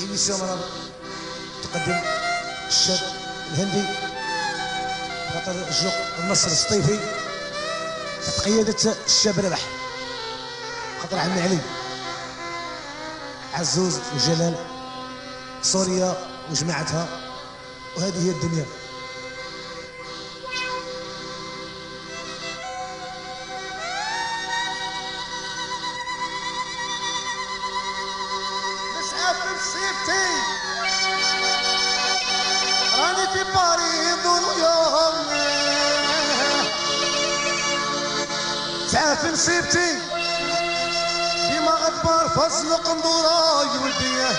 ايميسيون مرة تقدم الشاب الهندي خاطر الجوق النصر السطيفي تحت قيادة الشاب ربح خاطر عمي علي عزوز وجلال سوريا وجماعتها وهذه هي الدنيا. بصيبتي راني في باري نضل يوم تعرف نصيبتي ديما غدبار فزلق ندورا يا ولدي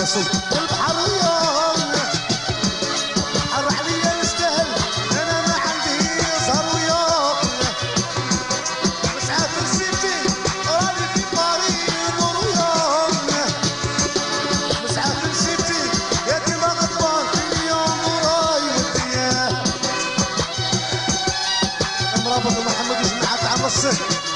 راسو البحر وياهم البحر عليا يستاهل انا ما عندي زهر وياهم مسافر سيفي راني في باري نور وياهم مسافر سيفي يا ديما غضبان في اليوم وراي ودياه مرابط محمد وجماعة عم الصهد